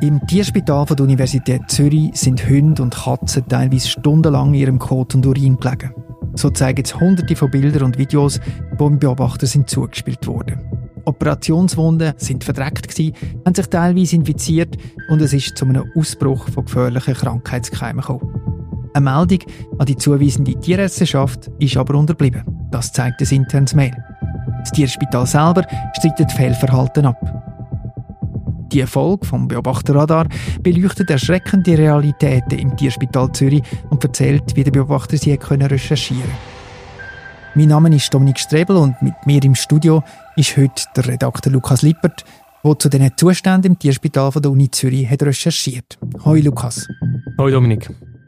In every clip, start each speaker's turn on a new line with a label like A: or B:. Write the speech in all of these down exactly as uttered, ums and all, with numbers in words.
A: Im Tierspital von der Universität Zürich sind Hunde und Katzen teilweise stundenlang in ihrem Kot und Urin gelegen. So zeigen es hunderte von Bildern und Videos, die dem Beobachter sind zugespielt wurden. Operationswunden sind verdreckt gewesen, haben sich teilweise infiziert und es ist zu einem Ausbruch von gefährlichen Krankheitskeimen gekommen. Eine Meldung an die zuweisende Tierärzteschaft ist aber unterblieben. Das zeigt ein internes Mail. Das Tierspital selber streitet Fehlverhalten ab. Die Erfolg vom Beobachterradar beleuchtet erschreckende Realitäten im Tierspital Zürich und erzählt, wie der Beobachter sie recherchieren konnte. Mein Name ist Dominik Strebel und mit mir im Studio ist heute der Redakteur Lukas Lippert, der zu diesen Zuständen im Tierspital von der Uni Zürich hat recherchiert. Hoi Lukas.
B: Hoi Dominik.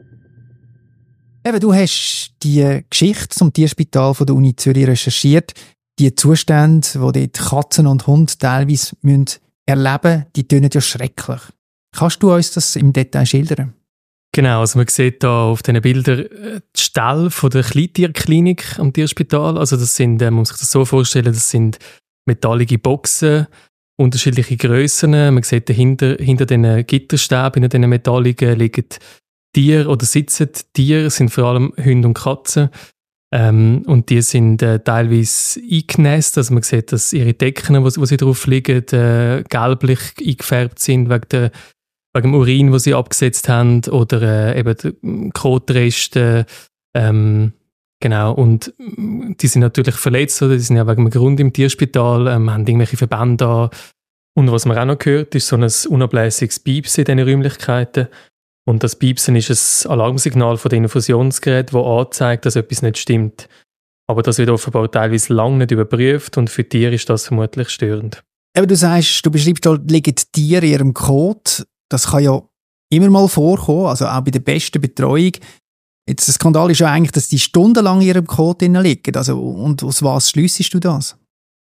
A: Eben, du hast die Geschichte zum Tierspital von der Uni Zürich recherchiert. Die Zustände, die dort Katzen und Hunde teilweise müssen erleben, die tönen ja schrecklich. Kannst du uns das im Detail schildern?
B: Genau, also man sieht hier auf diesen Bildern die Ställe von der Kleintierklinik am Tierspital. Also das sind, man muss sich das so vorstellen, das sind metallige Boxen, unterschiedliche Grössen. Man sieht dahinter, hinter diesen Gitterstäben, in diesen metalligen liegen Tiere oder sitzen Tiere, sind vor allem Hunde und Katzen. Ähm, und die sind äh, teilweise eingenässt, also man sieht, dass ihre Decken, wo, wo sie drauf liegen, äh, gelblich eingefärbt sind wegen, der, wegen dem Urin, den sie abgesetzt haben, oder äh, eben Kotreste. Ähm, genau, und die sind natürlich verletzt, oder? Die sind ja wegen einem Grund im Tierspital, ähm, haben irgendwelche Verbände an. Und was man auch noch hört, ist so ein unablässiges Piepsen in diesen Räumlichkeiten. Und das Piepsen ist ein Alarmsignal von den Infusionsgeräten, das anzeigt, dass etwas nicht stimmt. Aber das wird offenbar teilweise lange nicht überprüft und für Tiere ist das vermutlich störend.
A: Aber du sagst, du beschreibst, da liegen Tiere in ihrem Kot. Das kann ja immer mal vorkommen, also auch bei der besten Betreuung. Jetzt, der Skandal ist ja eigentlich, dass die stundenlang in ihrem Kot liegen. Also, und aus was schliessest du das?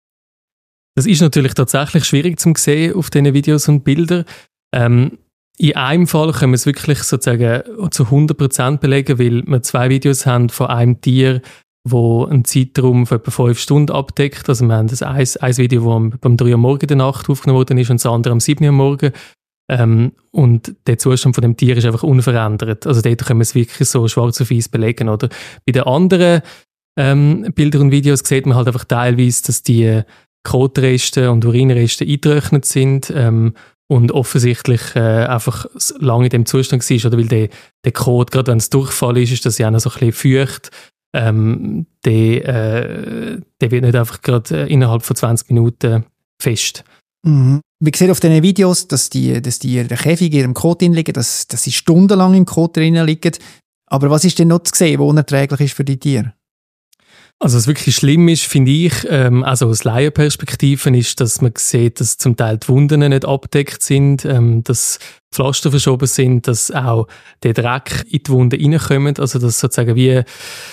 B: Das ist natürlich tatsächlich schwierig zu sehen auf diesen Videos und Bildern. Ähm, In einem Fall können wir es wirklich sozusagen zu hundert Prozent belegen, weil wir zwei Videos haben von einem Tier, das einen Zeitraum von etwa fünf Stunden abdeckt. Also wir haben das ein, ein Video, das am drei Uhr morgens in der Nacht aufgenommen worden ist und das andere am sieben Uhr morgens. Ähm, und der Zustand von dem Tier ist einfach unverändert. Also dort können wir es wirklich so schwarz auf weiß belegen. Oder? Bei den anderen ähm, Bildern und Videos sieht man halt einfach teilweise, dass die Kotreste und Urinreste eingetrocknet sind. Ähm, Und offensichtlich äh, einfach lange in dem Zustand war, oder weil der, der Kot, gerade wenn es Durchfall ist, ist das ja auch noch so ein bisschen feucht. Ähm, der, äh, der wird nicht einfach gerade äh, innerhalb von zwanzig Minuten fest.
A: Mhm. Wir sehen auf diesen Videos, dass die, dass die in der Käfig in ihrem Kot drin liegen, dass, dass sie stundenlang im Kot drin liegen. Aber was ist denn noch zu sehen, was unerträglich ist für die Tiere?
B: Also was wirklich schlimm ist, finde ich, ähm, also aus Laienperspektiven, ist, dass man sieht, dass zum Teil die Wunden nicht abgedeckt sind, ähm, dass Pflaster verschoben sind, dass auch der Dreck in die Wunden reinkommt, also dass sozusagen wie,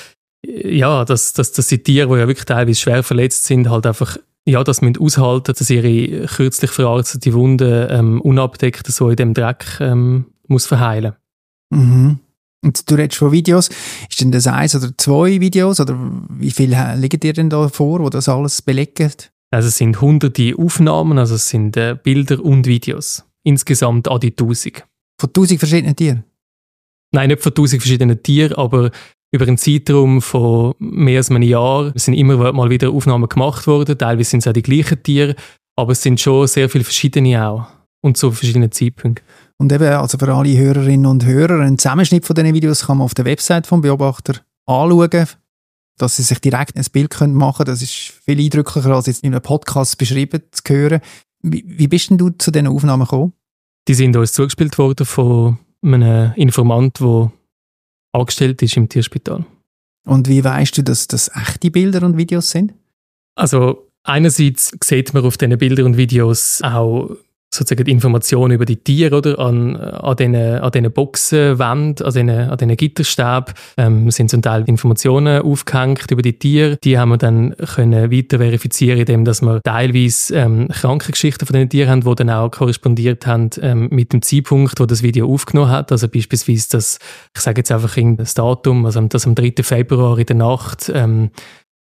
B: ja, dass, dass, dass die Tiere, die ja wirklich teilweise schwer verletzt sind, halt einfach, ja, das müssen aushalten, dass ihre kürzlich verarztete Wunde ähm, unabdeckt so in dem Dreck ähm, muss verheilen.
A: Mhm. Und du redest von Videos. Ist denn das eins oder zwei Videos? Oder wie viel liegen dir denn da vor, wo das alles belegen?
B: Also es sind hunderte Aufnahmen, also es sind äh, Bilder und Videos. Insgesamt an die tausend.
A: Von tausend verschiedenen Tieren?
B: Nein, nicht von tausend verschiedenen Tieren, aber über einen Zeitraum von mehr als einem Jahr sind immer mal wieder Aufnahmen gemacht worden. Teilweise sind es auch die gleichen Tiere, aber es sind schon sehr viele verschiedene auch. Und zu verschiedenen Zeitpunkten.
A: Und eben, also für alle Hörerinnen und Hörer, einen Zusammenschnitt von diesen Videos kann man auf der Website vom Beobachter anschauen, dass sie sich direkt ein Bild machen können. Das ist viel eindrücklicher, als jetzt in einem Podcast beschrieben zu hören. Wie, wie bist denn du zu diesen Aufnahmen gekommen?
B: Die sind uns zugespielt worden von einem Informant, der angestellt ist im Tierspital.
A: Und wie weißt du, dass das echte Bilder und Videos sind?
B: Also einerseits sieht man auf diesen Bildern und Videos auch sozusagen die Informationen über die Tiere, oder? An, an diesen an diesen Boxenwänden, an diesen, an diesen Gitterstäben ähm, sind zum Teil Informationen aufgehängt über die Tiere. Die haben wir dann können weiter verifizieren, indem dass wir teilweise ähm, Krankengeschichten von diesen Tieren haben, die dann auch korrespondiert haben ähm, mit dem Zeitpunkt, wo das Video aufgenommen hat. Also beispielsweise das, ich sage jetzt einfach das Datum, also das am dritten Februar in der Nacht, ähm,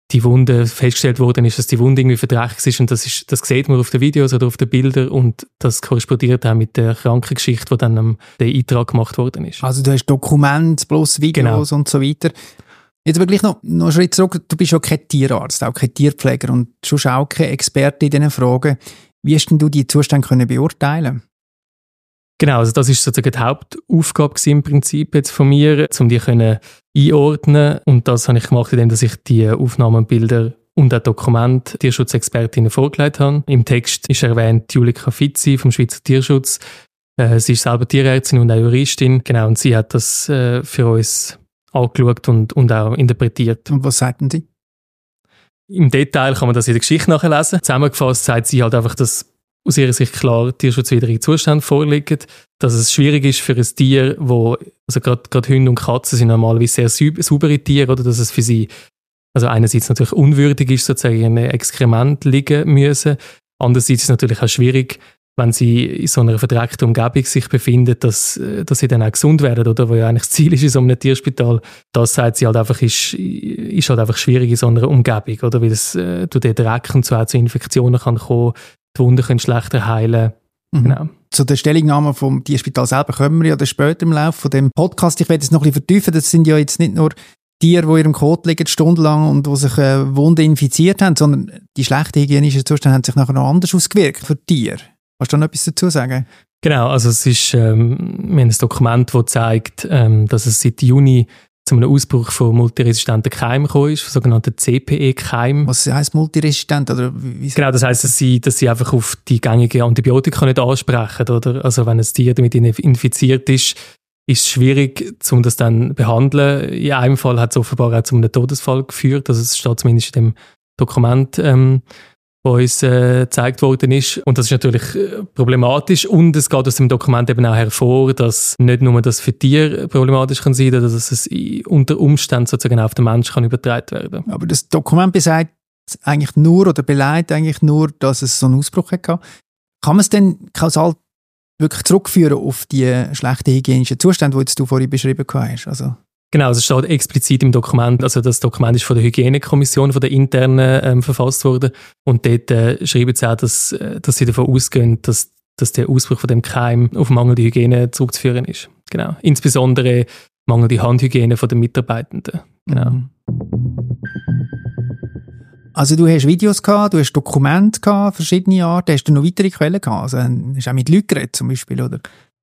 B: die Wunde festgestellt worden ist, dass die Wunde irgendwie verdreckt ist und das, ist, das sieht man auf den Videos oder auf den Bildern und das korrespondiert auch mit der Krankengeschichte, die dann am der Eintrag gemacht worden ist.
A: Also du hast Dokumente plus Videos genau. und so weiter. Jetzt aber gleich noch, noch einen Schritt zurück. Du bist ja kein Tierarzt, auch kein Tierpfleger und schon auch kein Experte in diesen Fragen. Wie hast denn du die Zustände können beurteilen?
B: Genau, also das ist sozusagen die Hauptaufgabe im Prinzip jetzt von mir, um die können einordnen. Und das habe ich gemacht, indem ich die Aufnahmebilder und auch Dokumente Tierschutzexpertinnen vorgelegt habe. Im Text ist erwähnt Julika Fitzi vom Schweizer Tierschutz. Äh, sie ist selber Tierärztin und auch Juristin. Genau, und sie hat das äh, für uns angeschaut und, und auch interpretiert.
A: Und was sagten sie?
B: Im Detail kann man das in der Geschichte nachlesen. Zusammengefasst sagt sie halt einfach, dass aus ihrer Sicht klar tierschutzwidrige Zustände vorliegen, dass es schwierig ist für ein Tier, wo, also gerade, gerade Hunde und Katzen sind normalerweise sehr saubere Tiere, oder dass es für sie also einerseits natürlich unwürdig ist, sozusagen in einem Exkrement liegen müssen, andererseits ist es natürlich auch schwierig, wenn sie in so einer verdreckten Umgebung sich befinden, dass, dass sie dann auch gesund werden, oder? Wo ja eigentlich das Ziel ist in so einem Tierspital. Das, sagt sie halt einfach, ist, ist halt einfach schwierig in so einer Umgebung, oder? Weil es äh, durch den Dreck und so auch zu Infektionen kann kommen, die Wunden können schlechter heilen. Mhm. Genau.
A: Zu der Stellungnahme vom Tierspital selber kommen wir ja dann später im Laufe von dem Podcast. Ich werde es noch ein bisschen vertiefen. Das sind ja jetzt nicht nur Tiere, die in ihrem Kot liegen stundenlang und die sich äh, Wunden infiziert haben, sondern die schlechten hygienischen Zustände haben sich nachher noch anders ausgewirkt für die Tiere. Kannst du noch etwas dazu sagen?
B: Genau, also es ist ähm, wir haben ein Dokument, das zeigt, ähm, dass es seit Juni zu einem Ausbruch von multiresistenten Keimen gekommen ist, sogenannten C P E-Keimen.
A: Was heisst multiresistent? Oder wie
B: genau, das heisst, dass sie, dass sie einfach auf die gängigen Antibiotika nicht ansprechen. Oder? Also wenn ein Tier damit infiziert ist, ist es schwierig, um das dann zu behandeln. In einem Fall hat es offenbar auch zu einem Todesfall geführt. Also es steht zumindest in dem Dokument, ähm, wo uns äh, gezeigt worden ist. Und das ist natürlich äh, problematisch. Und es geht aus dem Dokument eben auch hervor, dass nicht nur das für Tiere problematisch kann sein, sondern dass es unter Umständen sozusagen auf den Menschen kann übertragen werden.
A: Aber das Dokument besagt eigentlich nur oder beleidigt eigentlich nur, dass es so einen Ausbruch hatte. Kann man es denn kausal wirklich zurückführen auf die schlechten hygienischen Zustände, die jetzt du vorhin beschrieben hast? Also
B: Genau, es steht explizit im Dokument, also das Dokument ist von der Hygienekommission, von der internen ähm, verfasst worden und dort äh, schreiben sie auch, dass, dass sie davon ausgehen, dass, dass der Ausbruch von dem Keim auf mangelnde Hygiene zurückzuführen ist. Genau. Insbesondere mangelnde Handhygiene von den Mitarbeitenden. Genau.
A: Also du hast Videos gehabt, du hast Dokumente gehabt, verschiedene Arten, hast du noch weitere Quellen gehabt? Also hast du auch mit Leuten geredet zum Beispiel, oder?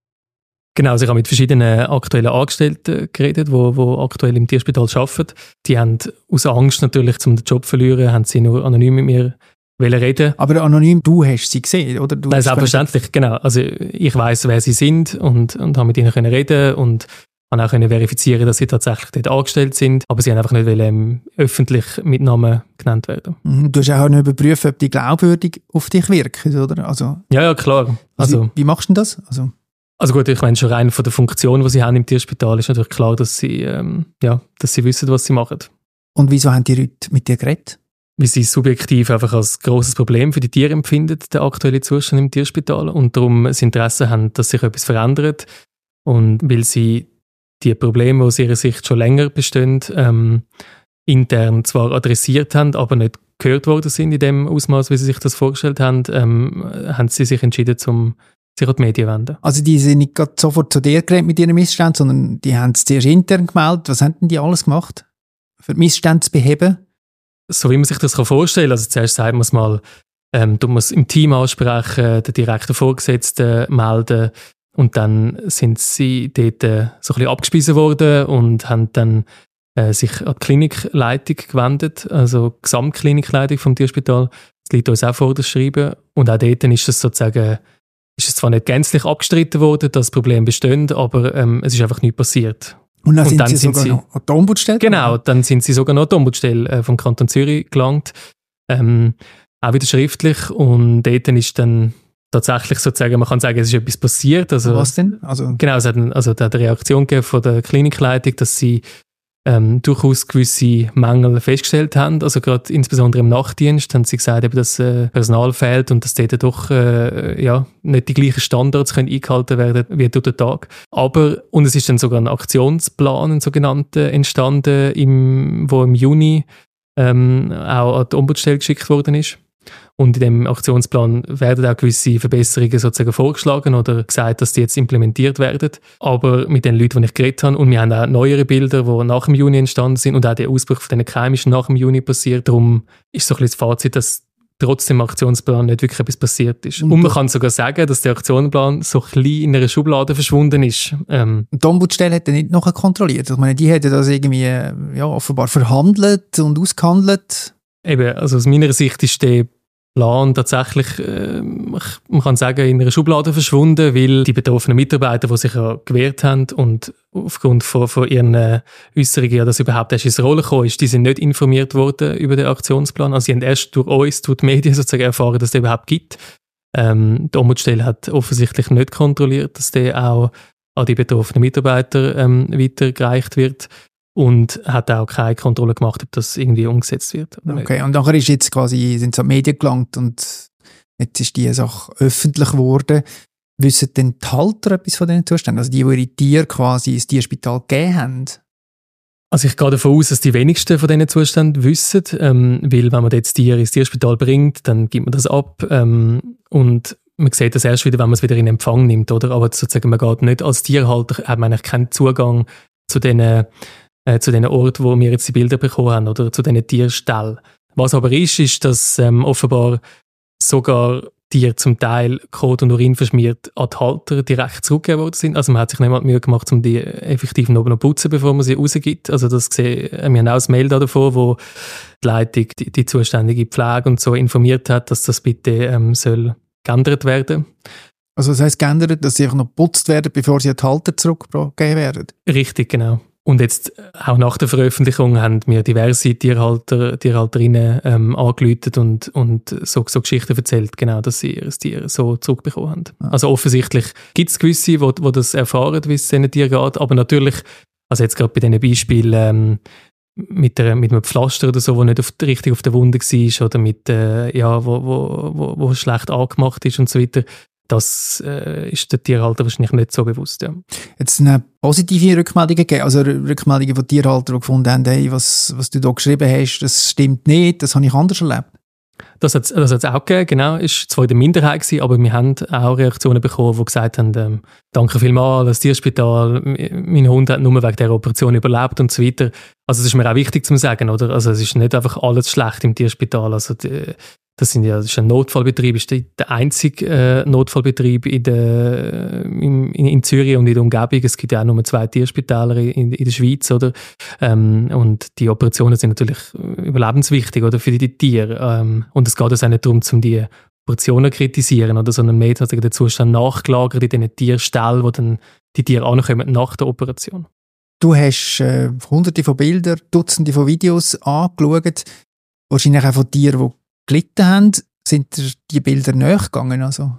B: Genau, also ich habe mit verschiedenen aktuellen Angestellten geredet, die, die aktuell im Tierspital arbeiten. Die haben aus Angst natürlich, um den Job zu verlieren, haben sie nur anonym mit mir reden.
A: Aber anonym, du hast sie gesehen, oder? Du
B: Nein, selbstverständlich, genau. Also ich weiss, wer sie sind und, und habe mit ihnen können reden und habe auch können verifizieren, dass sie tatsächlich dort angestellt sind. Aber sie haben einfach nicht wollen, öffentlich mit Namen genannt werden.
A: Du hast auch noch überprüft, ob die glaubwürdig auf dich wirken, oder? Also,
B: ja, ja, klar. Also,
A: wie, wie machst du denn das? Also
B: Also gut, ich meine schon rein von der Funktion, die sie haben im Tierspital, ist natürlich klar, dass sie, ähm, ja, dass sie wissen, was sie machen.
A: Und wieso haben die Leute mit dir geredet?
B: Weil sie subjektiv einfach als grosses Problem für die Tiere empfinden, der aktuelle Zustand im Tierspital, und darum das Interesse haben, dass sich etwas verändert. Und weil sie die Probleme, die aus ihrer Sicht schon länger bestehen, ähm, intern zwar adressiert haben, aber nicht gehört worden sind in dem Ausmaß, wie sie sich das vorgestellt haben, ähm, haben sie sich entschieden, zum sich an die Medien wenden.
A: Also die sind nicht gerade sofort zu dir geredet mit ihren Missständen, sondern die haben es zuerst intern gemeldet. Was haben denn die alles gemacht, für die Missstände zu beheben?
B: So wie man sich das vorstellen kann. Also zuerst sagt man es mal, ähm, du musst im Team ansprechen, den direkten Vorgesetzten melden, und dann sind sie dort äh, so ein bisschen abgespeisen worden und haben dann äh, sich an die Klinikleitung gewendet, also die Gesamtklinikleitung vom Tierspital. Das liegt uns auch vor, das Schreiben. Und auch dort ist es sozusagen ist es zwar nicht gänzlich abgestritten worden, dass das Problem besteht, aber ähm, es ist einfach nichts passiert.
A: Und dann, und sind, dann sie sind sogar sie noch an die Ombudsstelle?
B: Genau, dann sind sie sogar noch an die Ombudsstelle äh, vom Kanton Zürich gelangt. Ähm, auch wieder schriftlich. Und dort ist dann tatsächlich sozusagen, man kann sagen, es ist etwas passiert. Also,
A: was denn? Also
B: genau, es hat, also, da hat eine Reaktion gegeben von der Klinikleitung, dass sie Ähm, durchaus gewisse Mängel festgestellt haben. Also gerade insbesondere im Nachtdienst haben sie gesagt, eben, dass äh, Personal fehlt und dass dort doch äh, ja, nicht die gleichen Standards können eingehalten werden wie durch den Tag. Aber, und es ist dann sogar ein Aktionsplan, ein sogenannter, entstanden, im, wo im Juni ähm, auch an die Ombudsstelle geschickt worden ist. Und in dem Aktionsplan werden auch gewisse Verbesserungen sozusagen vorgeschlagen oder gesagt, dass die jetzt implementiert werden. Aber mit den Leuten, die ich geredet habe, und wir haben auch neuere Bilder, die nach dem Juni entstanden sind und auch der Ausbruch von diesen Keimen ist nach dem Juni passiert. Darum ist so ein bisschen das Fazit, dass trotzdem im Aktionsplan nicht wirklich etwas passiert ist. Und, und man kann sogar sagen, dass der Aktionsplan so ein bisschen in einer Schublade verschwunden ist. Ähm,
A: die Ombudsstelle hat er nicht nachher kontrolliert. Ich meine, die hätten das irgendwie ja, offenbar verhandelt und ausgehandelt.
B: Eben, also aus meiner Sicht ist der Plan tatsächlich, äh, man kann sagen, in einer Schublade verschwunden, weil die betroffenen Mitarbeiter, die sich ja gewehrt haben und aufgrund von, von ihren äh, Äußerungen ja das überhaupt erst ins Rollen gekommen ist, die sind nicht informiert worden über den Aktionsplan. Also sie haben erst durch uns, durch die Medien sozusagen erfahren, dass es den überhaupt gibt. Ähm, die Ombudsstelle hat offensichtlich nicht kontrolliert, dass der auch an die betroffenen Mitarbeiter ähm, weitergereicht wird. Und hat auch keine Kontrolle gemacht, ob das irgendwie umgesetzt wird.
A: Okay, und nachher ist jetzt quasi, sind so Medien gelangt und jetzt ist die Sache öffentlich geworden. Wissen denn die Halter etwas von diesen Zuständen? Also die, die ihre Tiere quasi ins Tierspital gegeben haben?
B: Also ich gehe davon aus, dass die wenigsten von diesen Zuständen wissen, ähm, weil wenn man jetzt Tiere ins Tierspital bringt, dann gibt man das ab ähm, und man sieht das erst wieder, wenn man es wieder in Empfang nimmt, oder? Aber sozusagen, man geht nicht als Tierhalter, hat man eigentlich keinen Zugang zu diesen Äh, zu den Orten, wo wir jetzt die Bilder bekommen haben, oder zu diesen Tierställen. Was aber ist, ist, dass ähm, offenbar sogar Tiere zum Teil Kot und Urin verschmiert an die Halter direkt zurückgegeben worden sind. Also man hat sich nicht mal die Mühe gemacht, um die effektiv noch zu putzen, bevor man sie rausgibt. Also das gesehen, wir haben auch ein Mail davon, wo die Leitung die, die zuständige Pflege und so informiert hat, dass das bitte ähm, soll geändert werden.
A: Also das heisst geändert, dass sie auch noch geputzt werden, bevor sie an die Halter zurückgegeben werden?
B: Richtig, genau. Und jetzt, auch nach der Veröffentlichung, haben mir diverse Tierhalter, Tierhalterinnen ähm, angerufen und, und so, so Geschichten erzählt, genau, dass sie ihr Tier so zurückbekommen haben. Ja. Also offensichtlich gibt es gewisse, die, die das erfahren, wie es diesen Tieren geht, aber natürlich, also jetzt gerade bei diesen Beispielen ähm, mit, der, mit einem Pflaster oder so, wo nicht auf, richtig auf der Wunde war oder mit, äh, ja, wo, wo, wo, wo schlecht angemacht ist und so weiter, das äh, ist der Tierhalter wahrscheinlich nicht so bewusst. Ja.
A: Jetzt eine positive Rückmeldungen gegeben, also Rückmeldungen von Tierhaltern, die gefunden haben, hey, was, was du da geschrieben hast, das stimmt nicht, das habe ich anders erlebt.
B: Das hat es das auch gegeben, genau. Es war zwar in der Minderheit gewesen, aber wir haben auch Reaktionen bekommen, die gesagt haben, ähm, danke vielmals, das Tierspital, mein Hund hat nur wegen dieser Operation überlebt und so weiter. Also das ist mir auch wichtig zu sagen, oder? Also es ist nicht einfach alles schlecht im Tierspital. Also die, Das, sind ja, das ist ein Notfallbetrieb, ist der einzige äh, Notfallbetrieb in, der, in, in Zürich und in der Umgebung. Es gibt ja auch nur zwei Tierspitäler in, in der Schweiz, oder? Ähm, und die Operationen sind natürlich überlebenswichtig, oder, für die Tiere. Ähm, und es geht also auch nicht darum, um die Operationen zu kritisieren, oder, sondern mehr hat den Zustand nachgelagert in diesen Tierställen, wo dann die Tiere ankommen nach der Operation.
A: Du hast äh, hunderte von Bildern, Dutzende von Videos angeschaut, wahrscheinlich auch von Tieren, die gelitten haben. Sind dir die Bilder näher gegangen? Also?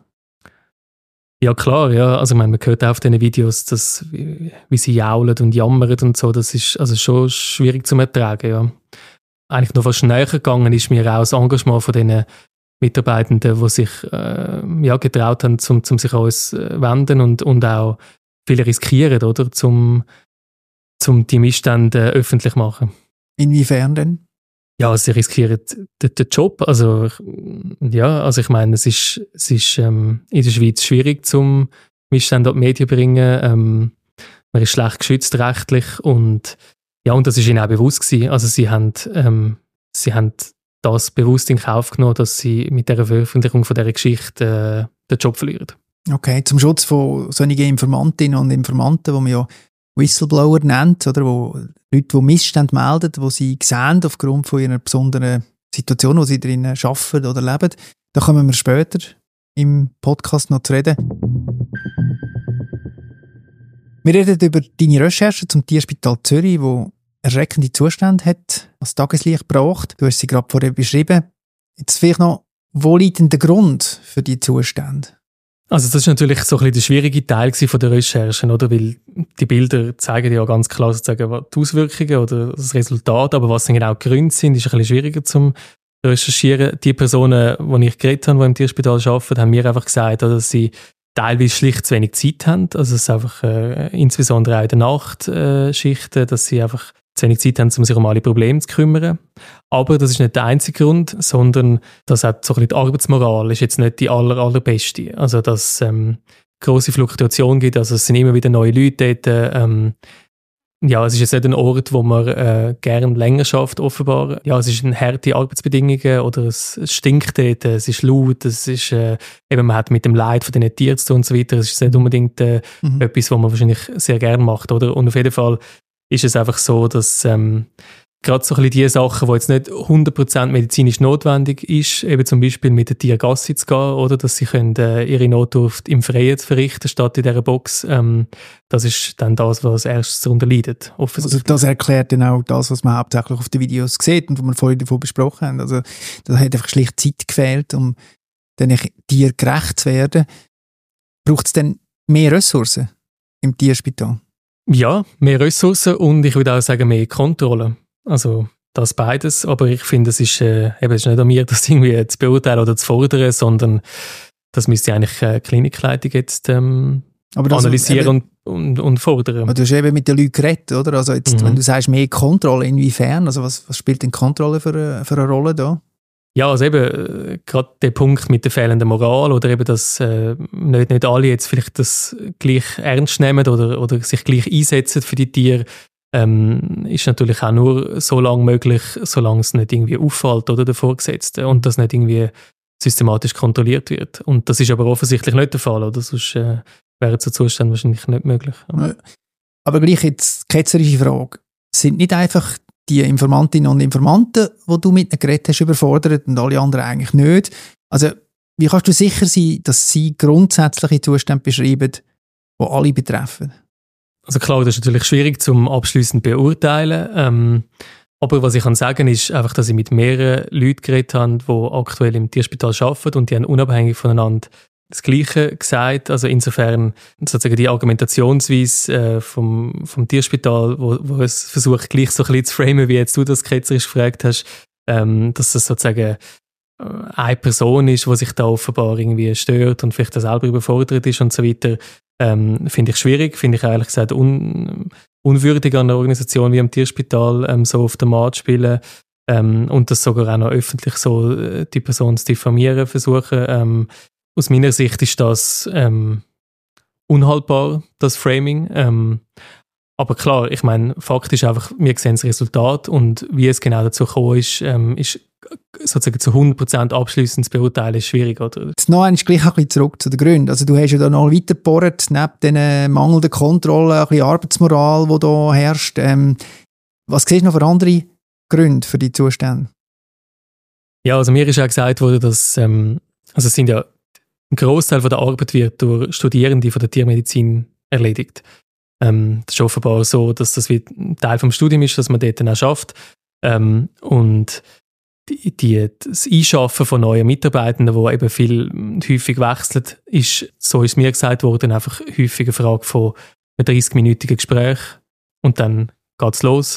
B: Ja, klar, ja. Also, ich meine, man hört auch auf diesen Videos, dass, wie, wie sie jaulen und jammern und so. Das ist also schon schwierig zu ertragen, ja. Eigentlich noch fast näher gegangen ist mir auch das Engagement von diesen Mitarbeitenden, die sich äh, ja, getraut haben, zum, zum sich an uns äh, wenden und, und auch viele riskieren, oder? Zum, zum die Missstände äh, öffentlich zu machen.
A: Inwiefern denn?
B: Ja, sie riskieren den, den Job. Also, ja, also ich meine, es ist, es ist ähm, in der Schweiz schwierig, zum Missstände an die Medien zu bringen. Ähm, man ist schlecht geschützt rechtlich und ja, und das ist ihnen auch bewusst gewesen. Also sie haben, ähm, sie haben das bewusst in Kauf genommen, dass sie mit der Veröffentlichung von dieser Geschichte äh, den Job verlieren.
A: Okay, zum Schutz von solchen Informantinnen und Informanten, die man ja Whistleblower nennt, oder wo Leute, die Missstände melden, die sie sehen aufgrund von ihrer besonderen Situation, wo sie drinnen arbeiten oder leben. Da kommen wir später im Podcast noch zu reden. Wir reden über deine Recherche zum Tierspital Zürich, wo erschreckende Zustände hat als Tageslicht gebracht. Du hast sie gerade vorher beschrieben. Jetzt vielleicht noch, wo liegt denn der Grund für die Zustände?
B: Also das ist natürlich so ein bisschen der schwierige Teil von der Recherchen, oder? Weil die Bilder zeigen ja ganz klar sozusagen die Auswirkungen oder das Resultat, aber was genau die Gründe sind, ist ein bisschen schwieriger zum Recherchieren. Die Personen, die ich geredet habe, die im Tierspital arbeiten, haben mir einfach gesagt, dass sie teilweise schlicht zu wenig Zeit haben. Also es ist einfach äh, insbesondere auch in den Nachtschichten, dass sie einfach zu wenig Zeit haben, um sich um alle Probleme zu kümmern. Aber das ist nicht der einzige Grund, sondern dass auch so ein bisschen die Arbeitsmoral ist jetzt nicht die aller, allerbeste. Also dass ähm, grosse Fluktuation gibt, also es sind immer wieder neue Leute dort. Ähm, ja, es ist jetzt nicht ein Ort, wo man äh, gerne länger schafft, offenbar. Ja, es ist eine harte Arbeitsbedingungen oder es, es stinkt dort, es ist laut, es ist äh, eben, man hat mit dem Leid von den Tieren zu tun und so weiter. Es ist nicht unbedingt äh, mhm. etwas, was man wahrscheinlich sehr gerne macht, oder? Und auf jeden Fall ist es einfach so, dass ähm, gerade so ein bisschen die Sachen, die jetzt nicht hundert Prozent medizinisch notwendig ist, eben zum Beispiel mit den Tieren Gassi zu gehen, oder dass sie können, äh, ihre Notdurft im Freien verrichten, statt in dieser Box, ähm, das ist dann das, was als erstes darunter leidet.
A: Also das erklärt dann auch das, was man hauptsächlich auf den Videos sieht und was wir vorhin davon besprochen haben. Also da hat einfach schlicht Zeit gefehlt, um den Tieren gerecht zu werden. Braucht es dann mehr Ressourcen im Tierspital?
B: Ja, mehr Ressourcen und ich würde auch sagen, mehr Kontrolle. Also das beides, aber ich finde, es ist, äh, eben, es ist nicht an mir, das irgendwie zu beurteilen oder zu fordern, sondern das müsste eigentlich äh, Klinikleitung jetzt ähm, aber das analysieren eben, und, und, und fordern.
A: Aber du hast eben mit den Leuten geredet, oder? Also jetzt, mhm. wenn du sagst, mehr Kontrolle, inwiefern? Also was, was spielt denn Kontrolle für eine, für eine Rolle da?
B: Ja, also eben, äh, gerade der Punkt mit der fehlenden Moral oder eben, dass äh, nicht, nicht alle jetzt vielleicht das gleich ernst nehmen oder, oder sich gleich einsetzen für die Tiere, ähm, ist natürlich auch nur so lange möglich, solange es nicht irgendwie auffällt oder der Vorgesetzte und das nicht irgendwie systematisch kontrolliert wird. Und das ist aber offensichtlich nicht der Fall, oder? Sonst äh, wäre so Zustand wahrscheinlich nicht möglich.
A: Aber, aber gleich jetzt ketzerische Frage. Sind nicht einfach die Informantinnen und Informanten, die du mit ihnen geredet hast, überfordert und alle anderen eigentlich nicht? Also wie kannst du sicher sein, dass sie grundsätzliche Zustände beschreiben, die alle betreffen?
B: Also klar, das ist natürlich schwierig zum abschliessend beurteilen. Ähm, aber was ich kann sagen, ist einfach, dass ich mit mehreren Leuten geredet habe, die aktuell im Tierspital arbeiten und die haben unabhängig voneinander das Gleiche gesagt. Also insofern sozusagen die Argumentationsweise äh, vom, vom Tierspital, wo, wo es versucht, gleich so ein bisschen zu framen, wie jetzt du das ketzerisch gefragt hast, ähm, dass es sozusagen eine Person ist, die sich da offenbar irgendwie stört und vielleicht auch selber überfordert ist und so weiter, ähm, finde ich schwierig, finde ich ehrlich gesagt un, unwürdig an einer Organisation wie am Tierspital ähm, so auf den Markt spielen ähm, und das sogar auch noch öffentlich so äh, die Person zu diffamieren versuchen. Ähm, aus meiner Sicht ist das ähm, unhaltbar, das Framing. Ähm, aber klar, ich meine, Fakt ist einfach, wir sehen das Resultat und wie es genau dazu gekommen ist, ähm, ist sozusagen zu hundert Prozent abschliessend zu beurteilen, ist schwierig, oder?
A: Jetzt noch einmal gleich ein bisschen zurück zu den Gründen. Also du hast ja da noch weiter gebohrt, neben diesen mangelnden Kontrollen, ein bisschen Arbeitsmoral, die da herrscht. Ähm, was siehst du noch für andere Gründe für die Zustände?
B: Ja, also mir ist auch gesagt worden, dass ähm, also es sind ja ein Großteil von der Arbeit wird durch Studierende von der Tiermedizin erledigt. Ähm, das ist offenbar so, dass das wie ein Teil vom Studium ist, dass man dort dann auch schafft. Ähm, und die, die, das Einschaffen von neuen Mitarbeitenden, die eben viel häufig wechseln, ist, so ist mir gesagt worden, einfach häufig eine Frage von einem dreißig-minütigen Gespräch und dann geht es los.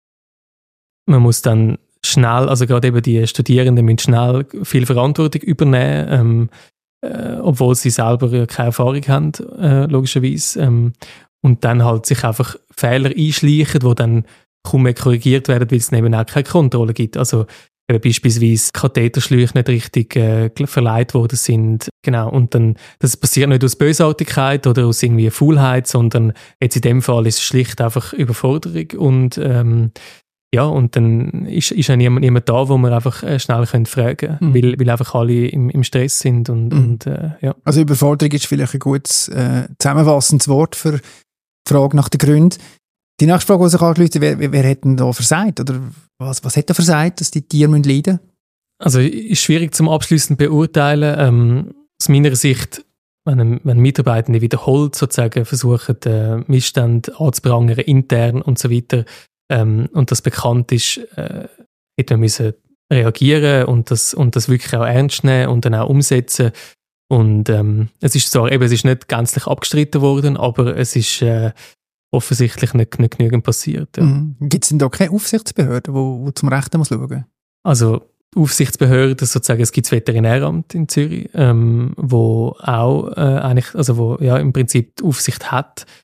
B: Man muss dann schnell, also gerade eben die Studierenden müssen schnell viel Verantwortung übernehmen, ähm, äh, obwohl sie selber keine Erfahrung haben, äh, logischerweise. Ähm, und dann halt sich einfach Fehler einschleichen, die dann kaum mehr korrigiert werden, weil es eben auch keine Kontrolle gibt. Also eben beispielsweise Katheterschläuche nicht richtig äh, verleiht worden sind. Genau. Und dann, das passiert nicht aus Bösartigkeit oder aus irgendwie Faulheit, sondern jetzt in dem Fall ist es schlicht einfach Überforderung und ähm, ja, und dann ist, ist auch niemand, niemand da, wo man einfach äh, schnell können fragen können, mhm. weil, weil einfach alle im, im Stress sind. Und, mhm. und, äh, ja.
A: Also Überforderung ist vielleicht ein gutes äh, zusammenfassendes Wort für die Frage nach den Gründen. Die nächste Frage, die sich anschliesst, wer, wer hat denn da versagt? Oder was, was hat da versagt, dass die Tiere leiden müssen?
B: Also ist schwierig zum abschliessend beurteilen. Ähm, aus meiner Sicht, wenn, wenn Mitarbeitende wiederholt sozusagen versuchen, äh, Missstände anzuprangern, intern und so weiter, Ähm, und das bekannt ist, äh, hätte man müssen reagieren und das, und das wirklich auch ernst nehmen und dann auch umsetzen. Und ähm, es ist zwar eben, es ist nicht gänzlich abgestritten worden, aber es ist äh, offensichtlich nicht, nicht genügend passiert. Ja.
A: Mhm. Gibt es denn da keine Aufsichtsbehörde, die, die zum Rechten muss schauen?
B: Also Aufsichtsbehörde, sozusagen, es gibt das Veterinäramt in Zürich, ähm, wo auch äh, eigentlich, also wo ja im Prinzip die Aufsicht hat.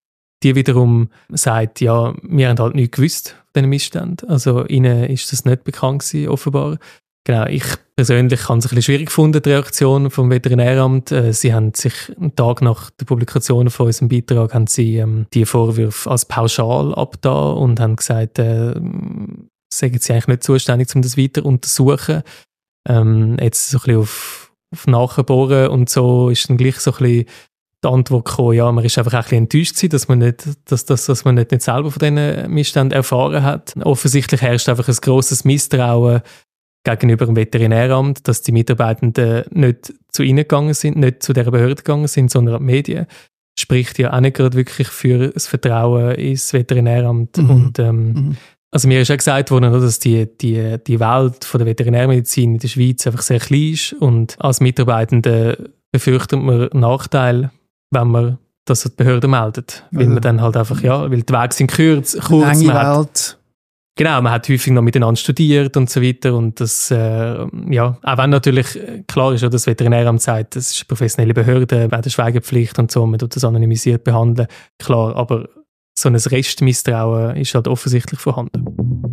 B: die wiederum sagt, ja, wir haben halt nichts gewusst von diesen Missständen. Also ihnen ist das nicht bekannt gewesen, offenbar. Genau, ich persönlich habe es ein bisschen schwierig gefunden, die Reaktion vom Veterinäramt. Äh, sie haben sich einen Tag nach der Publikation von unserem Beitrag haben sie ähm, die Vorwürfe als pauschal abgetan und haben gesagt, äh, sagen sie eigentlich nicht zuständig, um das weiter zu untersuchen. Ähm, jetzt so ein bisschen auf, auf Nachbohren und so ist dann gleich so ein bisschen die Antwort gekommen, ja, man ist einfach ein bisschen enttäuscht gewesen, dass man nicht, dass, dass, dass man nicht, nicht selber von diesen Missständen erfahren hat. Offensichtlich herrscht einfach ein grosses Misstrauen gegenüber dem Veterinäramt, dass die Mitarbeitenden nicht zu ihnen gegangen sind, nicht zu dieser Behörde gegangen sind, sondern an die Medien. Spricht ja auch nicht gerade wirklich für das Vertrauen ins Veterinäramt. Mhm. Und, ähm, mhm. Also mir ist auch gesagt worden, dass die, die, die Welt von der Veterinärmedizin in der Schweiz einfach sehr klein ist und als Mitarbeitende befürchtet man Nachteile, wenn man das an die Behörde meldet. Weil also, man dann halt einfach, ja, weil die Wege sind kurz, kurz. Man hat, genau, man hat häufig noch miteinander studiert und so weiter und das, äh, ja, auch wenn natürlich klar ist, dass das Veterinäramt sagt, das ist eine professionelle Behörde, bei der Schweigepflicht und so, man tut das anonymisiert behandeln, klar, aber so ein Restmisstrauen ist halt offensichtlich vorhanden.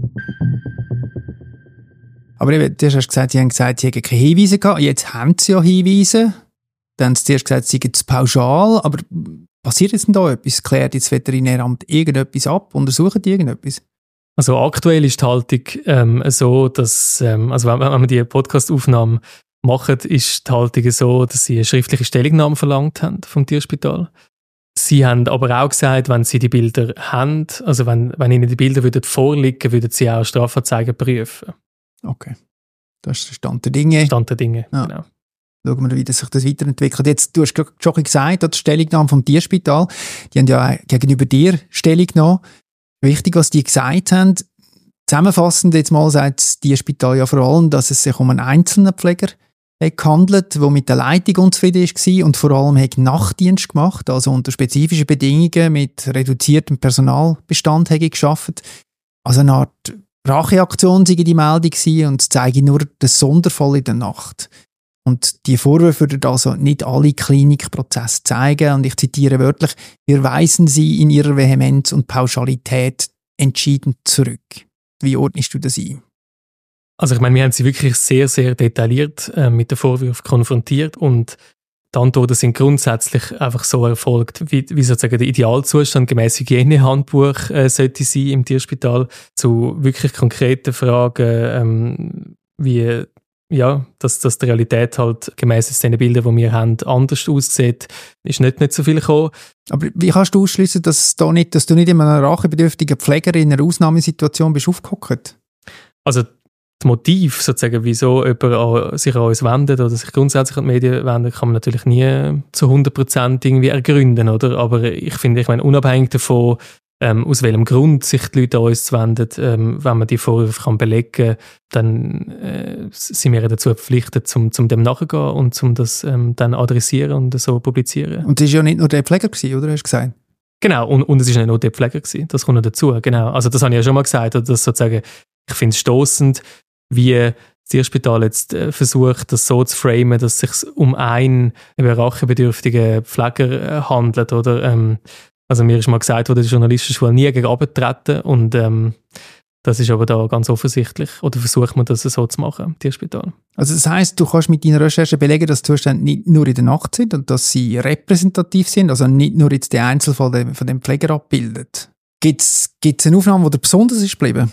A: Aber du hast gesagt, sie haben gesagt, sie hätten keine Hinweise gehabt, jetzt haben sie ja Hinweise. Dann haben sie zuerst gesagt, sie seien pauschal, aber passiert jetzt denn da etwas? Klärt jetzt das Veterinäramt irgendetwas ab? Untersuchen die irgendetwas?
B: Also aktuell ist die Haltung ähm, so, dass, ähm, also wenn, wenn man die Podcast-Aufnahme macht, ist die Haltung so, dass sie eine schriftliche Stellungnahme verlangt haben vom Tierspital. Sie haben aber auch gesagt, wenn sie die Bilder haben, also wenn, wenn ihnen die Bilder würden vorliegen, würden sie auch Strafanzeigen prüfen.
A: Okay, das ist der Stand der Dinge.
B: Stand der Dinge,
A: ja.
B: Genau.
A: Schauen wir, wie das sich das weiterentwickelt. Jetzt, du hast schon gesagt, die Stellungnahme vom Tierspital, die haben ja gegenüber dir Stellung genommen. Wichtig, was die gesagt haben. Zusammenfassend jetzt mal sagt das Tierspital ja vor allem, dass es sich um einen einzelnen Pfleger gehandelt, der mit der Leitung unzufrieden war und vor allem hat Nachtdienst gemacht, also unter spezifischen Bedingungen mit reduziertem Personalbestand gearbeitet. Also eine Art Racheaktion sei die Meldung gewesen und zeige nur den Sonderfall in der Nacht. Und die Vorwürfe würden also nicht alle Klinikprozesse zeigen. Und ich zitiere wörtlich, wir weisen sie in ihrer Vehemenz und Pauschalität entschieden zurück. Wie ordnest du das ein?
B: Also ich meine, wir haben sie wirklich sehr, sehr detailliert äh, mit den Vorwürfen konfrontiert und die Antworten sind grundsätzlich einfach so erfolgt, wie, wie sozusagen der Idealzustand gemäss Hygienehandbuch äh, sollte sein im Tierspital, zu wirklich konkreten Fragen, ähm, wie ja, dass, dass die Realität halt gemäss den Bildern, die wir haben, anders aussieht, ist nicht, nicht so viel gekommen.
A: Aber wie kannst du ausschliessen, dass, da nicht, dass du nicht in einer rachebedürftigen Pfleger in einer Ausnahmesituation bist aufgehockt?
B: Also das Motiv, sozusagen, wieso jemand sich an uns wendet oder sich grundsätzlich an die Medien wendet, kann man natürlich nie zu hundert Prozent irgendwie ergründen, oder? Aber ich finde, ich meine, unabhängig davon, Ähm, aus welchem Grund sich die Leute an uns wenden, ähm, wenn man die Vorwürfe kann belegen kann, dann äh, sind wir dazu verpflichtet, zum, zum dem nachzugehen und zum das ähm, dann adressieren und so publizieren.
A: Und es war ja nicht nur der Pfleger gewesen, oder? Hast du gesagt?
B: Genau, und, und es war nicht nur der Pfleger gewesen, das kommt noch dazu, genau. Also das habe ich ja schon mal gesagt, dass sozusagen, ich finde es stossend, wie das Tierspital jetzt äh, versucht, das so zu framen, dass es sich um einen rachebedürftigen Pfleger äh, handelt, oder? Ähm, Also mir ist mal gesagt worden, die Journalistenschule nie gegen runtertreten und ähm, das ist aber da ganz offensichtlich. Oder versucht man das so zu machen im Tierspital.
A: Also das heisst, du kannst mit deiner Recherche belegen, dass die Zustände nicht nur in der Nacht sind und dass sie repräsentativ sind, also nicht nur jetzt den Einzelfall von dem Pfleger abbildet. Gibt es eine Aufnahme, die dir besonders ist geblieben?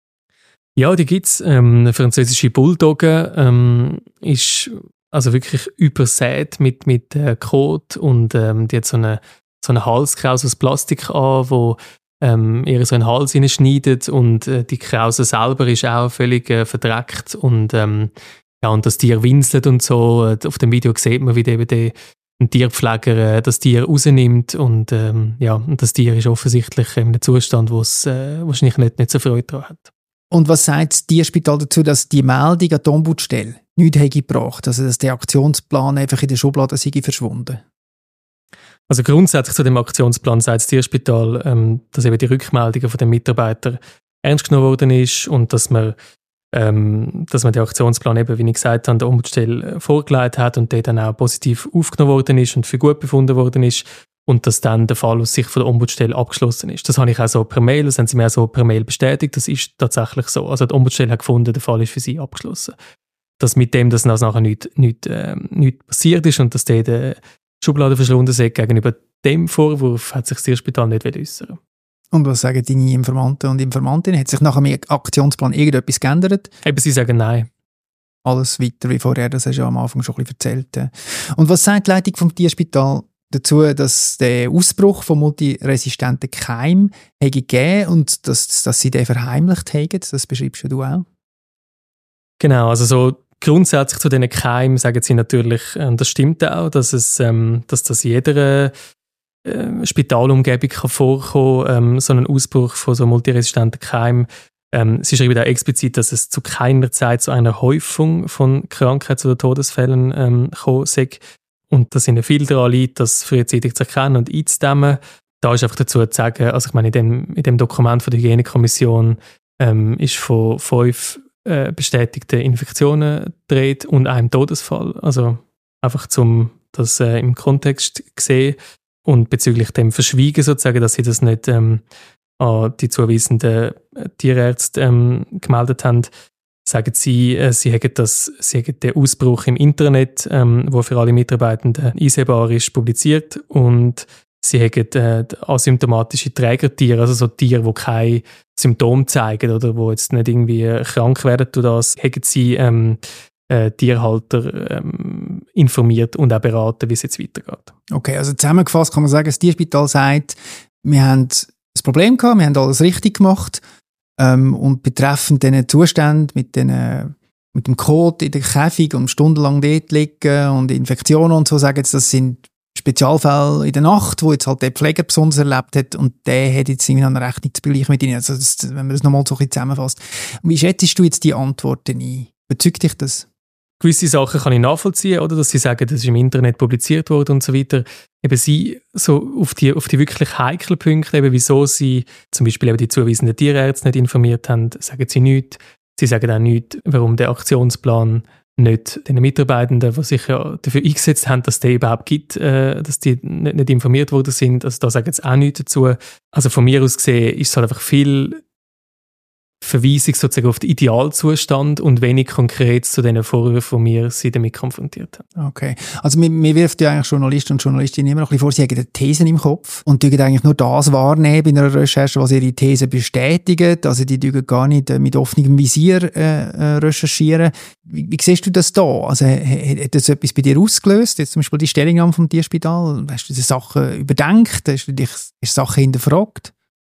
B: Ja, die gibt es. Ähm, eine französische Bulldogge ähm, ist also wirklich übersät mit, mit äh, Kot und ähm, die hat so eine so eine Halskrause aus Plastik an, wo ähm, ihr so einen Hals hineinschneidet und äh, die Krause selber ist auch völlig äh, verdreckt und ähm, ja, und das Tier winselt und so. Äh, auf dem Video sieht man, wie der, der ein Tierpfleger äh, das Tier rausnimmt und ähm, ja, und das Tier ist offensichtlich in einem Zustand, wo es äh, wahrscheinlich nicht, nicht so Freude daran hat.
A: Und was sagt das Tierspital dazu, dass die Meldung an die Ombudsstelle nichts gebracht hat, also dass der Aktionsplan einfach in der Schublade sei verschwunden?
B: Also grundsätzlich zu dem Aktionsplan sagt das Tierspital, ähm, dass eben die Rückmeldungen von den Mitarbeitern ernst genommen worden ist und dass man, ähm, dass man den Aktionsplan eben, wie ich gesagt habe, der Ombudsstelle vorgelegt hat und der dann auch positiv aufgenommen worden ist und für gut befunden worden ist. und dass dann der Fall aus Sicht von der Ombudsstelle abgeschlossen ist. Das habe ich auch so per Mail, das haben sie mir auch so per Mail bestätigt, das ist tatsächlich so. Also die Ombudsstelle hat gefunden, der Fall ist für sie abgeschlossen. Dass mit dem, dass also nachher nichts nicht, äh, nicht passiert ist und dass der der Schublade verschwunden ist, gegenüber dem Vorwurf hat sich das Tierspital nicht äußern.
A: Und was sagen deine Informanten und Informantinnen? Hat sich nach dem Aktionsplan irgendetwas geändert?
B: Eben, sie sagen nein.
A: Alles weiter wie vorher, das hast du ja am Anfang schon ein bisschen erzählt. Und was sagt die Leitung vom Tierspital dazu, dass der Ausbruch von multiresistenten Keimen gegeben und dass, dass sie den verheimlicht haben? Das beschreibst du auch.
B: Genau, also so grundsätzlich zu diesen Keimen sagen sie natürlich, und das stimmt auch, dass, es, ähm, dass das in jeder äh, Spitalumgebung kann vorkommen kann, ähm, so ein Ausbruch von so multiresistenten Keimen. Ähm, sie schreiben auch explizit, dass es zu keiner Zeit zu einer Häufung von Krankheits- oder Todesfällen ähm, gekommen sei. Und dass ihnen viel daran liegt, das frühzeitig zu erkennen und einzudämmen. Da ist einfach dazu zu sagen, also ich meine, in dem, in dem Dokument von der Hygienekommission ähm, ist von fünf äh, bestätigten Infektionen gedreht und einem Todesfall. Also einfach zum das äh, im Kontext sehen und bezüglich dem Verschwiegen sozusagen, dass sie das nicht ähm, an die zuweisenden Tierärzte ähm, gemeldet haben, sagen sie, äh, sie hätten das, sie hätten den Ausbruch im Internet, ähm, wo für alle Mitarbeitenden einsehbar ist, publiziert und sie hätten äh, asymptomatische Trägertiere, also so Tiere, die keine Symptome zeigen oder wo jetzt nicht irgendwie krank werden durch das, hätten sie ähm, äh, Tierhalter ähm, informiert und auch beraten, wie es jetzt weitergeht.
A: Okay, also zusammengefasst kann man sagen, das Tierspital sagt, wir haben das Problem gehabt, wir haben alles richtig gemacht ähm, und betreffend diesen Zustand mit, den, mit dem Kot in der Käfig und stundenlang dort liegen und Infektionen und so, sagen sie, das sind Spezialfälle in der Nacht, wo jetzt halt der Pfleger besonders erlebt hat und der hat jetzt irgendwie eine Rechnung zu begleichen mit ihnen. Also das, wenn man das nochmal so ein bisschen zusammenfasst. Wie schätzt du jetzt die Antworten ein? Bezeugt dich das?
B: Gewisse Sachen kann ich nachvollziehen, oder? Dass sie sagen, das ist im Internet publiziert worden und so weiter. Eben sie so auf die, auf die wirklich heiklen Punkte, eben wieso sie zum Beispiel eben die zuweisenden Tierärzte nicht informiert haben, sagen sie nichts. Sie sagen auch nichts, warum der Aktionsplan nicht den Mitarbeitenden, die sich ja dafür eingesetzt haben, dass der überhaupt gibt, äh, dass die nicht, nicht informiert worden sind. Also da sagen sie auch nichts dazu. Also von mir aus gesehen ist es halt einfach viel Verweisung sozusagen auf den Idealzustand und wenig konkret zu den Vorwürfen, die wir sie damit konfrontiert haben.
A: Okay. Also mir, mir wirft ja eigentlich Journalisten und Journalistinnen immer noch ein bisschen vor, sie haben Thesen im Kopf und die eigentlich nur das wahrnehmen bei einer Recherche, was ihre These bestätigen. Also die dürfen gar nicht mit offenem Visier äh, recherchieren. Wie, wie siehst du das da? Also hat das etwas bei dir ausgelöst? Jetzt zum Beispiel die Stellungnahme vom Tierspital? Hast du diese Sachen überdenkt? Hast du dich hast du Sachen hinterfragt?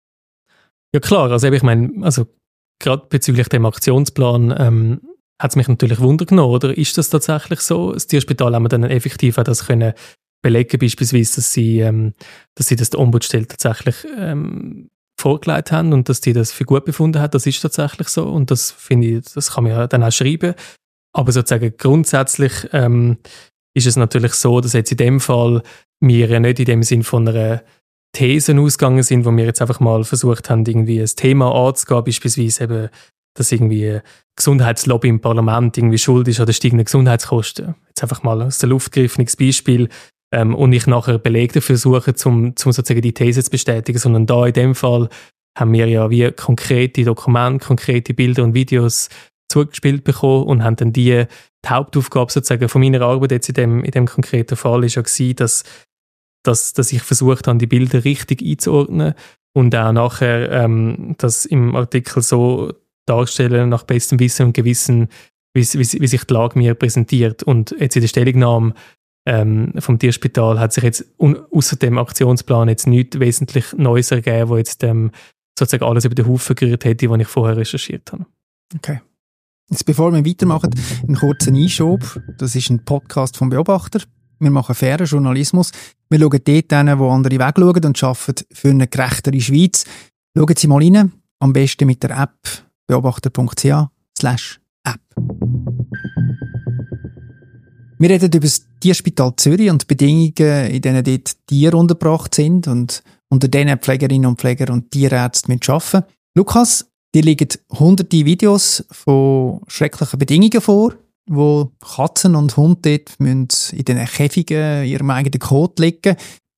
B: Ja klar, also ich meine, also gerade bezüglich dem Aktionsplan ähm, hat es mich natürlich Wunder genommen, oder ist das tatsächlich so? Das Tierspital haben wir dann effektiv auch das können belegen, beispielsweise, dass sie, ähm, dass sie das der Ombudsstelle tatsächlich ähm, vorgelegt haben und dass die das für gut befunden hat. Das ist tatsächlich so und das finde ich, das kann man ja dann auch schreiben. Aber sozusagen grundsätzlich ähm, ist es natürlich so, dass jetzt in dem Fall wir ja nicht in dem Sinn von einer Thesen ausgegangen sind, wo wir jetzt einfach mal versucht haben, irgendwie ein Thema anzugehen, beispielsweise eben, dass irgendwie Gesundheitslobby im Parlament irgendwie schuld ist an den steigenden Gesundheitskosten. Jetzt einfach mal aus der Luft gegriffenes Beispiel ähm, und ich nachher Belege dafür suche, um sozusagen die These zu bestätigen, sondern da in dem Fall haben wir ja wie konkrete Dokumente, konkrete Bilder und Videos zugespielt bekommen und haben dann die, die Hauptaufgabe sozusagen von meiner Arbeit jetzt in dem, in dem konkreten Fall ist ja gewesen, dass Dass, dass ich versucht habe, die Bilder richtig einzuordnen und auch nachher ähm, das im Artikel so darstellen, nach bestem Wissen und Gewissen, wie, wie, wie sich die Lage mir präsentiert. Und jetzt in der Stellungnahme ähm, vom Tierspital hat sich jetzt außer dem Aktionsplan jetzt nichts wesentlich Neues ergeben, wo jetzt ähm, sozusagen alles über den Haufen gerührt hätte, was ich vorher recherchiert habe.
A: Okay. Jetzt, bevor wir weitermachen, einen kurzen Einschub. Das ist ein Podcast vom Beobachter. Wir machen fairen Journalismus. Wir schauen dort hin, wo andere wegschauen und arbeiten für eine gerechtere Schweiz. Schauen Sie mal rein, am besten mit der App beobachter punkt c h slash app. Wir reden über das Tierspital Zürich und die Bedingungen, in denen dort Tiere untergebracht sind und unter denen Pflegerinnen und Pfleger und Tierärzte arbeiten müssen. Lukas, dir liegen hunderte Videos von schrecklichen Bedingungen vor, wo Katzen und Hunde dort müssen in den Käfigen in ihrem eigenen Kot liegen.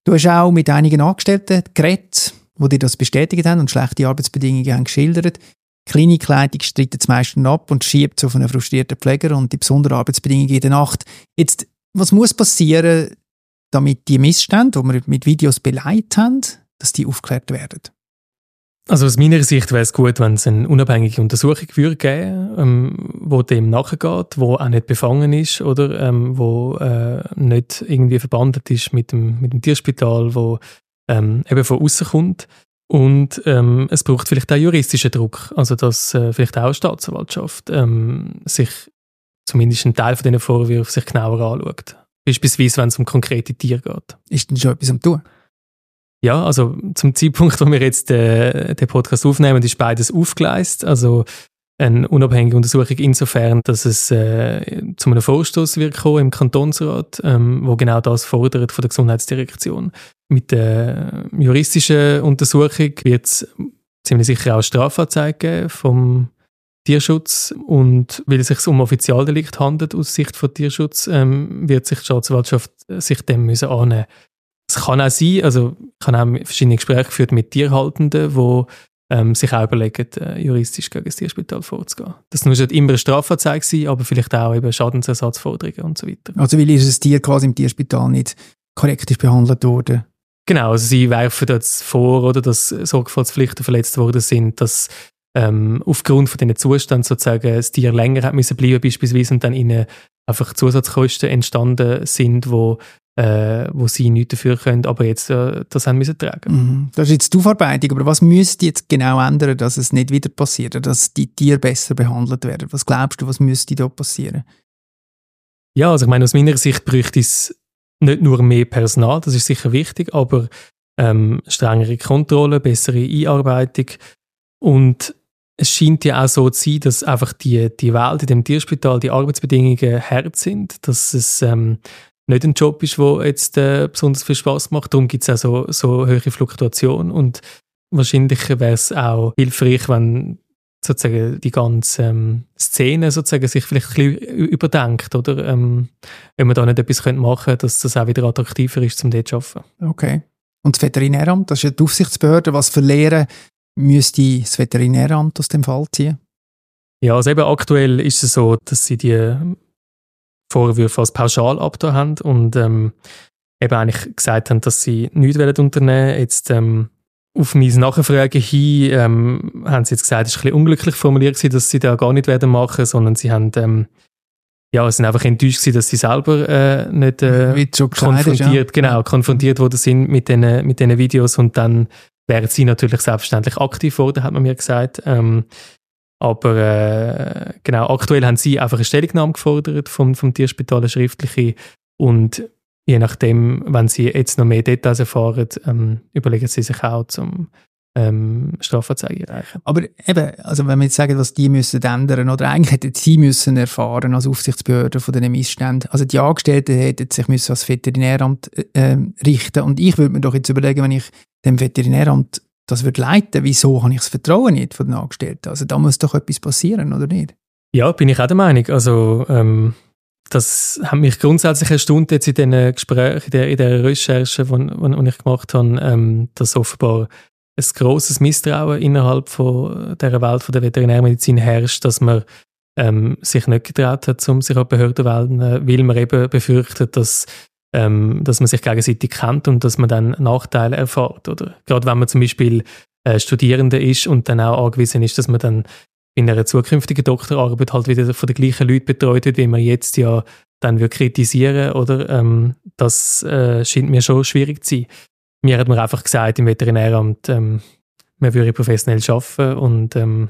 A: Du hast auch mit einigen Angestellten geredet, die dir das bestätigt haben und schlechte Arbeitsbedingungen haben geschildert. Die Klinikleitung streitet das meiste ab und schiebt es auf einen frustrierten Pfleger und die besonderen Arbeitsbedingungen in der Nacht. Jetzt, was muss passieren, damit die Missstände, die wir mit Videos beleidigt haben, dass die aufgeklärt werden?
B: Also aus meiner Sicht wäre es gut, wenn es eine unabhängige Untersuchung würde geben, ähm, wo dem nachgeht, wo auch nicht befangen ist oder ähm, wo äh, nicht irgendwie verbandelt ist mit dem, mit dem Tierspital, wo ähm, eben von außen kommt. Und ähm, es braucht vielleicht auch juristischen Druck, also dass äh, vielleicht auch eine Staatsanwaltschaft ähm, sich zumindest einen Teil von diesen Vorwürfen sich genauer anschaut. Beispielsweise, wenn es um konkrete Tiere geht.
A: Ist denn schon etwas am Tun?
B: Ja, also zum Zeitpunkt, wo wir jetzt äh, den Podcast aufnehmen, ist beides aufgeleistet. Also eine unabhängige Untersuchung insofern, dass es äh, zu einem Vorstoß wird kommen im Kantonsrat, ähm, wo genau das fordert von der Gesundheitsdirektion. Mit der juristischen Untersuchung wird es ziemlich sicher auch eine Strafanzeige geben vom Tierschutz. Und weil es sich um Offizialdelikt handelt aus Sicht von Tierschutz, ähm, wird sich die Staatsanwaltschaft sich dem müssen annehmen. Es kann auch sein, also ich habe auch verschiedene Gespräche geführt mit Tierhaltenden, die ähm, sich auch überlegen, äh, juristisch gegen das Tierspital vorzugehen. Das muss nicht immer eine Strafanzeige sein, aber vielleicht auch eben Schadensersatzforderungen und so weiter.
A: Also weil das Tier quasi im Tierspital nicht korrekt ist behandelt wurde?
B: Genau, also sie werfen jetzt vor, oder, dass Sorgfaltspflichten verletzt worden sind, dass ähm, aufgrund von diesen Zuständen sozusagen das Tier länger hat müssen bleiben beispielsweise und dann ihnen einfach Zusatzkosten entstanden sind, wo Äh, wo sie nichts dafür können, aber jetzt äh, das haben müssen tragen.
A: Mhm. Das ist jetzt die Aufarbeitung, aber was müsste jetzt genau ändern, dass es nicht wieder passiert, dass die Tiere besser behandelt werden? Was glaubst du, was müsste da passieren?
B: Ja, also ich meine, aus meiner Sicht bräuchte es nicht nur mehr Personal, das ist sicher wichtig, aber ähm, strengere Kontrolle, bessere Einarbeitung und es scheint ja auch so zu sein, dass einfach die, die Welt in dem Tierspital, die Arbeitsbedingungen hart sind, dass es ähm, nicht ein Job ist, der jetzt äh, besonders viel Spass macht. Darum gibt es auch so, so hohe Fluktuation. Und wahrscheinlich wäre es auch hilfreich, wenn sozusagen die ganze ähm, Szene sozusagen sich vielleicht ein bisschen überdenkt. Oder ähm, wenn man da nicht etwas machen könnte, dass das auch wieder attraktiver ist, um dort zu arbeiten.
A: Okay. Und das Veterinäramt, das ist ja die Aufsichtsbehörde. Was für Lehren müsste das Veterinäramt aus dem Fall ziehen? Ja,
B: also eben aktuell ist es so, dass sie die Vorwürfe als pauschal abgetan haben und ähm, eben eigentlich gesagt haben, dass sie nichts unternehmen wollen. Jetzt ähm, auf mein Nachfragen hin ähm, haben sie jetzt gesagt, es war ein bisschen unglücklich formuliert, dass sie da gar nicht werden machen, sondern sie haben ähm, ja, sind einfach enttäuscht gewesen, dass sie selber äh, nicht äh, konfrontiert, ist, ja. genau, konfrontiert worden sind mit diesen mit den Videos und dann wären sie natürlich selbstverständlich aktiv worden, hat man mir gesagt. Ähm, Aber äh, genau, aktuell haben sie einfach eine Stellungnahme gefordert vom, vom Tierspital, eine schriftliche. Und je nachdem, wenn sie jetzt noch mehr Details erfahren, ähm, überlegen sie sich auch zum ähm, Strafanzeige erreichen.
A: Aber eben, also wenn wir jetzt sagen, was die müssen ändern, oder eigentlich hätten sie müssen erfahren als Aufsichtsbehörde von diesen Missständen. Also die Angestellten hätten sich müssen als Veterinäramt äh, richten. Und ich würde mir doch jetzt überlegen, wenn ich dem Veterinäramt das wird leiten, wieso habe ich das Vertrauen nicht von den Angestellten? Also da muss doch etwas passieren, oder nicht?
B: Ja, bin ich auch der Meinung. Also ähm, das hat mich grundsätzlich erstaunt jetzt in diesen Gesprächen, in der, in der Recherche, die ich gemacht habe, ähm, dass offenbar ein grosses Misstrauen innerhalb von dieser Welt von der Veterinärmedizin herrscht, dass man ähm, sich nicht getraut hat, um sich an Behörden zu wenden, weil man eben befürchtet, dass Ähm, dass man sich gegenseitig kennt und dass man dann Nachteile erfährt. Oder? Gerade wenn man zum Beispiel äh, Studierende ist und dann auch angewiesen ist, dass man dann in einer zukünftigen Doktorarbeit halt wieder von den gleichen Leuten betreut wird, wie man jetzt ja dann würde kritisieren, oder? Ähm, das äh, scheint mir schon schwierig zu sein. Mir hat man einfach gesagt im Veterinäramt, ähm, man würde professionell arbeiten und ähm,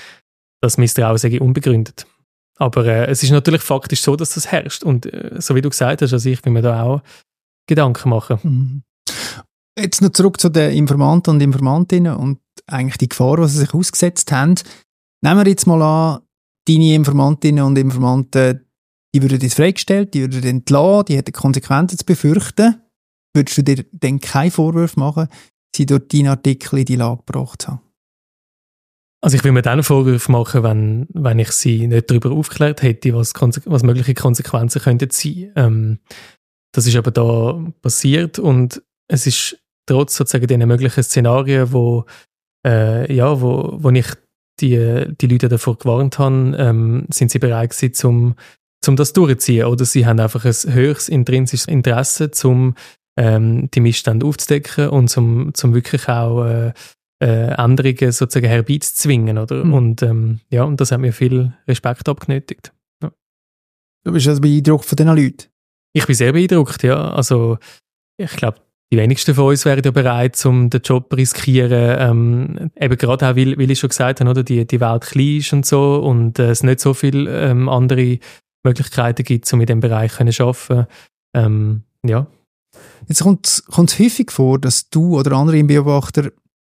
B: das Misstrauen sei unbegründet. Aber äh, es ist natürlich faktisch so, dass das herrscht. Und äh, so wie du gesagt hast, also ich will mir da auch Gedanken machen.
A: Mhm. Jetzt noch zurück zu den Informanten und Informantinnen und eigentlich die Gefahr, die sie sich ausgesetzt haben. Nehmen wir jetzt mal an, deine Informantinnen und Informanten, die würden jetzt freigestellt, die würden entlassen, die hätten Konsequenzen zu befürchten. Würdest du dir dann keinen Vorwurf machen, sie durch deinen Artikel in die Lage gebracht haben?
B: Also ich will mir dann Vorwürfe machen, wenn, wenn ich sie nicht darüber aufgeklärt hätte, was, was mögliche Konsequenzen könnten sein. Ähm, das ist aber da passiert und es ist trotz sozusagen diesen möglichen Szenarien, wo, äh, ja, wo, wo ich die, die Leute davor gewarnt habe, ähm, sind sie bereit gewesen, um, um das durchzuziehen. Oder sie haben einfach ein höchstes intrinsisches Interesse, um ähm, die Missstände aufzudecken und zum, zum wirklich auch äh, äh, Änderungen sozusagen herbeizuzwingen. Oder? Mhm. Und, ähm, ja, und das hat mir viel Respekt abgenötigt. Ja.
A: Du bist also beeindruckt von diesen Leuten?
B: Ich bin sehr beeindruckt, ja. Also ich glaube, die wenigsten von uns wären ja bereit, um den Job zu riskieren. Ähm, eben gerade auch, weil, weil ich schon gesagt habe, oder, die, die Welt klein ist und so und äh, es nicht so viele ähm, andere Möglichkeiten gibt, um in diesem Bereich zu arbeiten. Ähm, ja.
A: Jetzt kommt es häufig vor, dass du oder andere Beobachter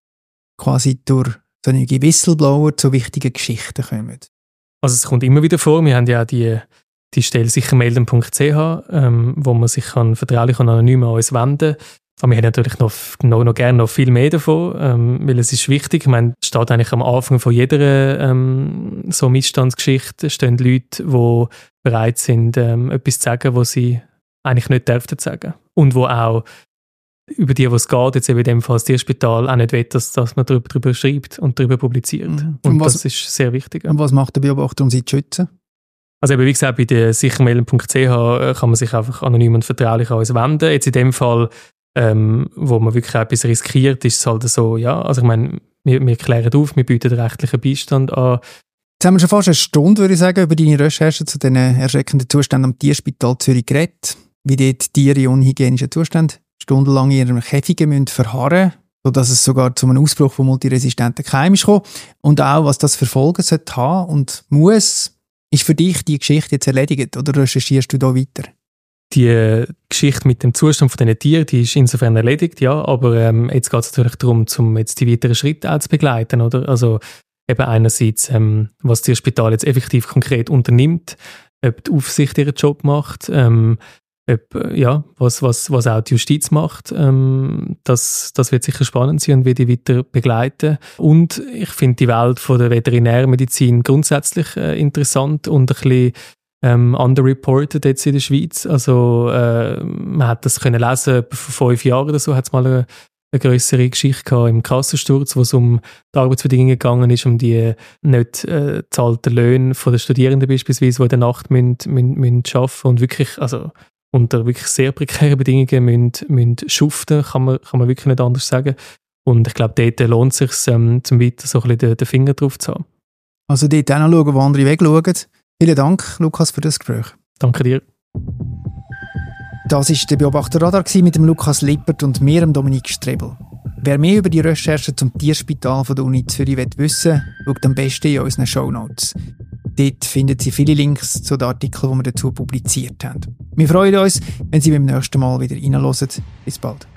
A: quasi durch so einige Whistleblower zu wichtigen Geschichten kommen.
B: Also es kommt immer wieder vor. Wir haben ja auch die, die Stelle sichermelden punkt c h, ähm, wo man sich kann vertraulich und anonym an uns wenden kann. Aber wir haben natürlich noch, noch, noch gerne noch viel mehr davon, ähm, weil es ist wichtig. Ich meine, es steht eigentlich am Anfang von jeder ähm, so Missstandsgeschichte stehen Leute, die bereit sind, ähm, etwas zu sagen, was sie eigentlich nicht dürften sagen. Und wo auch über die, was es geht, jetzt eben in dem Fall das Tierspital, auch nicht will, dass, dass man darüber, darüber schreibt und darüber publiziert. Mhm. Und, und was, das ist sehr wichtig.
A: Und was macht der Beobachter, um sie zu schützen?
B: Also eben, wie gesagt, bei der sichermelden punkt c h kann man sich einfach anonym und vertraulich an uns wenden. Jetzt in dem Fall, ähm, wo man wirklich etwas riskiert, ist es halt so, ja, also ich meine, wir, wir klären auf, wir bieten rechtlichen Beistand an.
A: Jetzt haben wir schon fast eine Stunde, würde ich sagen, über deine Recherche zu den erschreckenden Zuständen am Tierspital Zürich geredet, wie dort Tiere in unhygienischen Zuständen stundenlang in ihren Käfigen müssen verharren, sodass es sogar zu einem Ausbruch von multiresistenten Keimen ist gekommen. Und auch, was das für Folgen sollte haben und muss. Ist für dich die Geschichte jetzt erledigt oder recherchierst du da weiter?
B: Die Geschichte mit dem Zustand von diesen Tieren, die ist insofern erledigt, ja, aber ähm, jetzt geht es natürlich darum, um jetzt die weiteren Schritte auch zu begleiten, oder? Also eben einerseits, ähm, was das Tierspital jetzt effektiv konkret unternimmt, ob die Aufsicht ihren Job macht, ähm, ob, ja, was, was, was auch die Justiz macht, ähm, das, das wird sicher spannend sein und wird die weiter begleiten. Und ich finde die Welt von der Veterinärmedizin grundsätzlich äh, interessant und ein bisschen ähm, underreported jetzt in der Schweiz. Also äh, man hat das können lesen, vor fünf Jahren oder so hat es mal eine, eine grössere Geschichte gehabt im Kassensturz, wo es um die Arbeitsbedingungen gegangen ist, um die nicht äh, zahlten Löhne von den Studierenden beispielsweise, die in der Nacht müssen, müssen, müssen arbeiten und wirklich, also unter wirklich sehr prekären Bedingungen müssen, müssen schuften, kann man, kann man wirklich nicht anders sagen. Und ich glaube, dort lohnt es sich, ähm, zum weiter so ein bisschen den, den Finger drauf zu haben.
A: Also dort auch noch schauen, wo andere wegschauen. Vielen Dank, Lukas, für das Gespräch.
B: Danke dir.
A: Das war der Beobachterradar mit dem Lukas Lippert und mir, dem Dominik Strebel. Wer mehr über die Recherche zum Tierspital von der Uni Zürich wissen will, schaut am besten in unseren Shownotes. Dort finden Sie viele Links zu den Artikeln, die wir dazu publiziert haben. Wir freuen uns, wenn Sie beim nächsten Mal wieder reinhören. Bis bald.